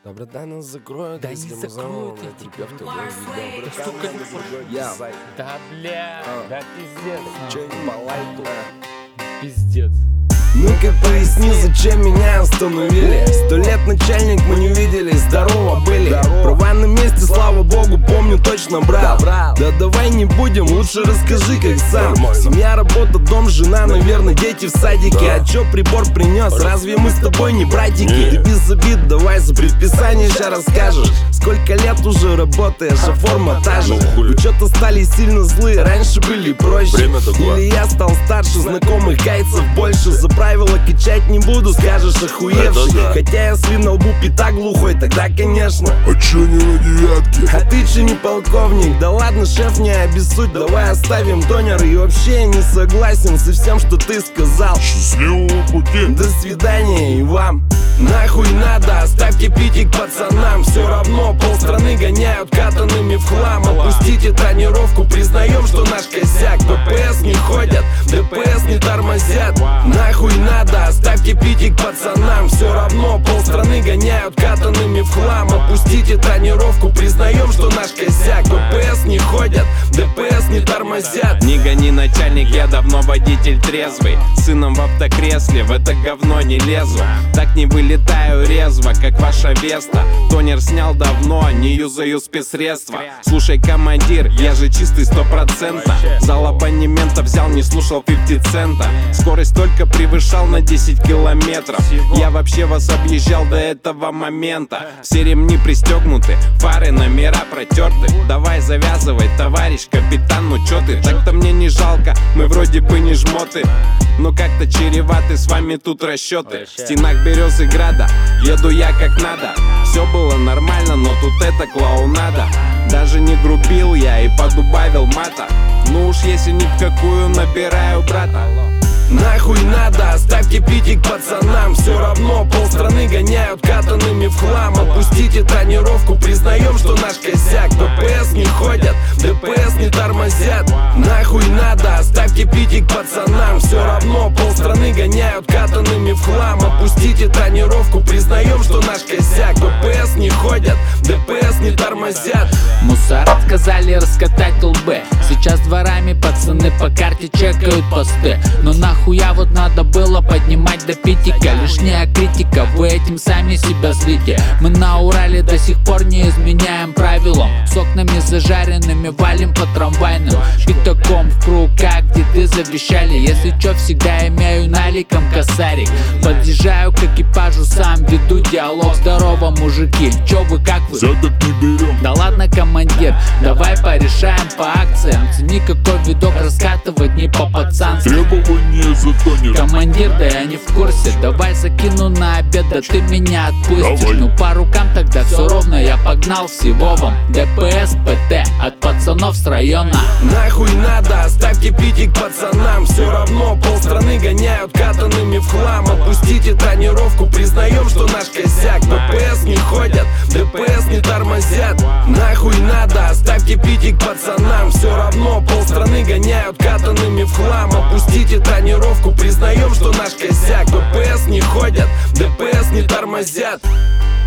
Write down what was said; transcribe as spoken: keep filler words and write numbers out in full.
Доброта нас закроют, Да если не мы закроют, замолвим я на тебе терапевта говорю. увидел. Да сука, Доброта нас закроют, Я. сайт. Да бля, А. да пиздец, Чё не по лайту? пиздец. Ну-ка поясни, зачем меня остановили? Сто лет начальник, мы не виделись, здорово были. Права на месте, слава богу, помню, точно брал. Да давай не будем, лучше расскажи, как сам. Семья, работа, дом, жена, наверное, дети в садике. А чё прибор принес? Разве мы с тобой не братики? Ты без обид, давай за предписание ща расскажешь. Сколько лет уже работаешь, а форма та же. Вы чё-то стали сильно злые, раньше были проще. Или я стал старше, знакомых гайцев больше. За правила качать не буду, скажешь охуевший. Хотя если на лбу пятак глухой, тогда конечно. А чё не на девятке? А ты че не полковник? Да ладно, шеф, не обессудь, давай оставим тонер. И вообще я не согласен со всем, что ты сказал. Счастливого пути. До свидания и вам. Нахуй надо, оставьте питик пацанам. Все равно полстраны гоняют катанными в хлам. Опустите тонировку, признаем, что наш косяк. ППС не ходят, ДПС не тормозят. Нахуй надо, оставьте питик пацанам. Все равно полстраны гоняют катанными в хлам. Опустите тонировку, признаем, что наш косяк. ППС не ходят, ДПС не тормозят. Не гони, начальник, я давно водитель трезвый. Сыном в автокресле, в это говно не лезу. Так не вылетаю резво, как ваша Веста. Тонер снял давно, не юзаю спецсредства. Слушай, командир, я же чистый сто процентов. Зал абонемента взял, не слушал пятьдесят цента. Скорость только превышал на десять километров. Я вообще вас объезжал до этого момента. Все ремни пристегнуты, фары, номера протерты. Давай завязывай, товарищ капитан, ну чё ты? Так-то мне не жалко, мы вроде бы не жмоты. Но как-то чреваты с вами тут расчеты. В стенах березы града еду я как надо. Все было нормально, но тут это клоунада. Даже не грубил я и подубавил мата. Ну уж если ни в какую набираю брата. Нахуй надо, оставьте питик пацанам. Все равно полстраны гоняют катанными в хлам. Опустите тонировку, признаем, что наш косяк. ППС не ходят, ДПС не тормозят. Нахуй надо, оставьте питик пацанам. Все равно полстраны гоняют катанными в хлам. Опустите тонировку, признаем, что наш косяк. ППС не ходят, ДПС не тормозят. Мусор сказали раскатать лбы. Сейчас дворами пацаны по карте чекают посты. Но нахуя вот надо было поднимать до питика? Лишняя критика, вы этим сами себя злите. Мы на Урале до сих пор не изменяем правилам. С окнами зажаренными валим по трамвайным. Пятаком в круг, как деды завещали. Если чё, всегда имею наликом косарик. Подъезжаю к экипажу, сам веду диалог. Здорово, мужики, чё вы, как вы? Взяток не берем. Да ладно, командир, давай порешаем по акциям. Цени какой видок раскатывать не по-пацански. Требования за тонер. Командир, да я не в курсе. Давай закину на обед, да ты меня отпустишь. Давай. Ну по рукам тогда все ровно, я погнал всего вам. ДПС, ПТ от пацанов с района. Нахуй надо, оставьте питик пацанам. Все равно полстраны гоняют катанными в хлам. Опустите тонировку, признаем, что наш косяк. ППС не ходят, ДПС не тормозят. Нахуй надо, оставьте питик пацанам. Все равно полстраны гоняют катанными в хлам. Опустите тонировку, признаем, что наш косяк. ППС не ходят, ДПС не тормозят.